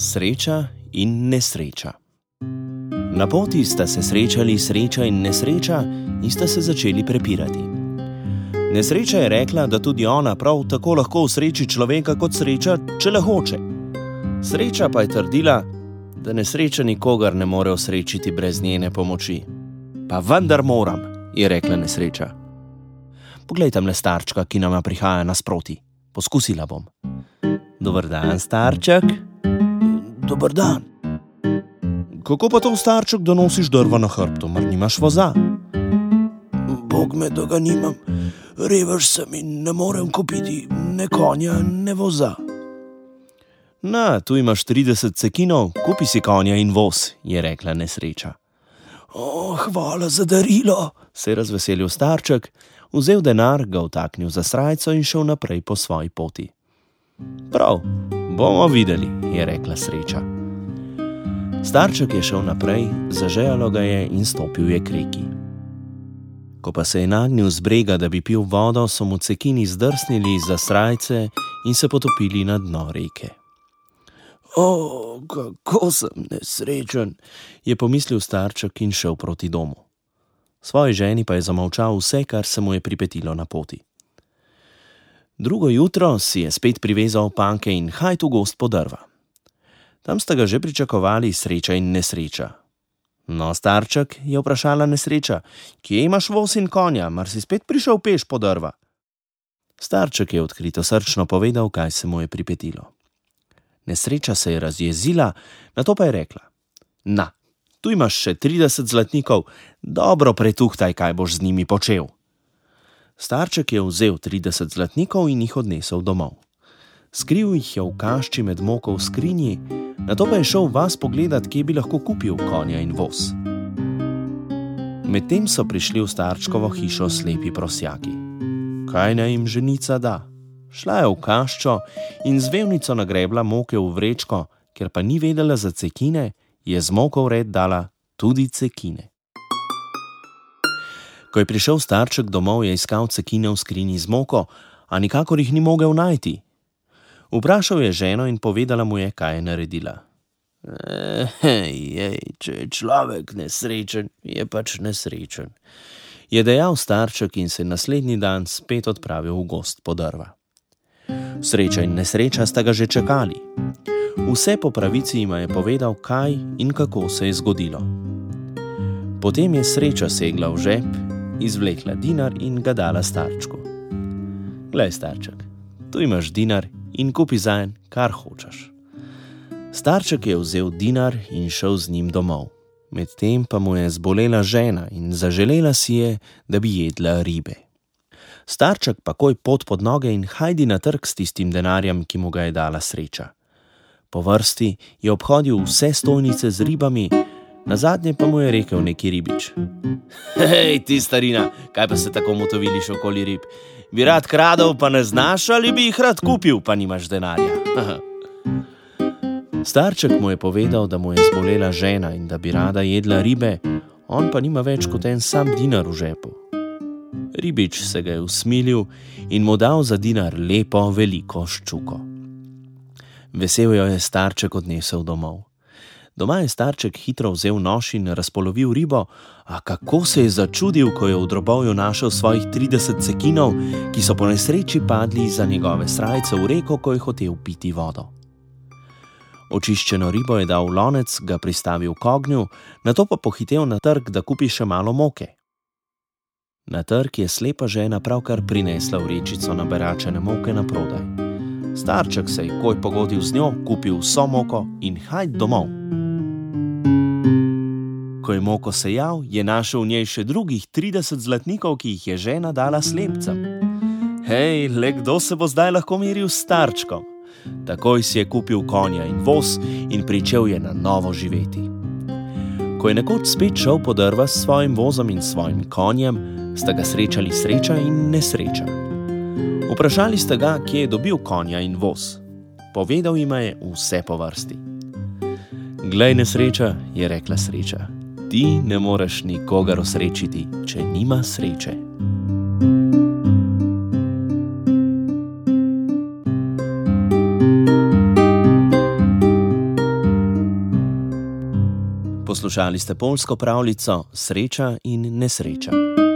Sreča in nesreča. Na poti sta se srečali sreča in nesreča in sta se začeli prepirati. Nesreča je rekla, da tudi ona prav tako lahko usreči človeka kot sreča, če le hoče. Sreča pa je trdila, da nesreča nikogar ne more usrečiti brez njene pomoči. Pa vendar moram, je rekla nesreča. Poglej tamle starčka, ki nama prihaja nasproti. Poskusila bom. Dober dan, starček. Dober dan. Kako pa to, starček, da nosiš drva na hrbtu, mar nimaš voza? Bog me, da ga nimam. Revež sem in ne morem kupiti ne konja, ne voza. Na, tu imaš 30 cekinov, kupi si konja in voz, je rekla nesreča. Hvala za darilo, se je razveselil starček, vzel denar, ga vtaknil za srajco in šel naprej po svoji poti. Prav, bomo videli, je rekla sreča. Starček je šel naprej, zažejalo ga je in stopil je k reki. Ko pa se je nagnil z brega, da bi pil vodo, so mu cekini zdrsnili za srajce in se potopili na dno reke. Kako sem nesrečen, je pomislil starček in šel proti domu. Svoji ženi pa je zamolčal vse, kar se mu je pripetilo na poti. Drugo jutro si je spet privezal panke in hajt v gozd po drva. Tam sta ga že pričakovali sreča in nesreča. No, starček, je vprašala nesreča, kje imaš voz in konja, mar si spet prišel peš po drva? Starček je odkrito srčno povedal, kaj se mu je pripetilo. Nesreča se je razjezila, nato pa je rekla: Na, tu imaš še 30 zlatnikov, dobro pretuhtaj, kaj boš z njimi počel. Starček je vzel 30 zlatnikov in jih odnesel domov. Skril jih je v kašči med moko v skrinji, nato pa je šel vas pogledat, kje bi lahko kupil konja in voz. Medtem so prišli v starčkovo hišo slepi prosjaki. Kaj naj jim ženica da? Šla je v kaščo in z vevnico nagrebla moke v vrečko, ker pa ni vedela za cekine, je z moko vred dala tudi cekine. Ko je prišel starček domov, je iskal cekine v skrinji z moko, a nikakor jih ni mogel najti. Vprašal je ženo in povedala mu je, kaj je naredila. Če je človek nesrečen, je pač nesrečen, je dejal starček in se naslednji dan spet odpravil v gozd po drva. Sreča in nesreča sta ga že čakali. Vse po pravici jima je povedal, kaj in kako se je zgodilo. Potem je sreča segla v žep, izvlekla dinar in ga dala starčku. Glej, starček, tu imaš dinar in kupi zanj, kar hočeš. Starček je vzel dinar in šel z njim domov. Medtem pa mu je zbolela žena in zaželela si je, da bi jedla ribe. Starček pakoj pot pod noge in hajdi na trg s tistim denarjem, ki mu ga je dala sreča. Po vrsti je obhodil vse stojnice z ribami, nazadnje pa mu je rekel neki ribič. Hej, ti starina, kaj pa se tako motoviliš okoli rib? Bi rad kradel, pa ne znaš, ali bi jih rad kupil, pa nimaš denarja? Starček mu je povedal, da mu je zbolela žena in da bi rada jedla ribe, on pa nima več kot en sam dinar v žepu. Ribič se ga je usmilil in mu dal za dinar lepo veliko ščuko. Vesel jo je starček odnesel domov. Doma je starček hitro vzel nož in razpolovil ribo, a kako se je začudil, ko je v drobovju našel svojih 30 cekinov, ki so po nesreči padli za njegove srajce v reko, ko je hotel piti vodo. Očiščeno ribo je dal v lonec, ga pristavil k ognju, nato pa pohitel na trg, da kupi še malo moke. Na trg je slepa žena pravkar prinesla vrečico naberačene moke na prodaj. Starček se je takoj pogodil z njo, kupil vso moko in hajd domov. Ko je moko sejal, je našel v njej še drugih 30 zlatnikov, ki jih je žena dala slepcem. Hej, le kdo se bo zdaj lahko meril s starčkom? Takoj si je kupil konja in voz in pričel je na novo živeti. Ko je nekoč spet šel po drva s svojim vozom in svojim konjem, sta ga srečali sreča in nesreča. Vprašali sta ga, kje je dobil konja in voz. Povedal jima je vse po vrsti. Glej, nesreča, je rekla sreča, ti ne moreš nikogar osrečiti, če nima sreče. Poslušali ste poljsko pravljico Sreča in nesreča.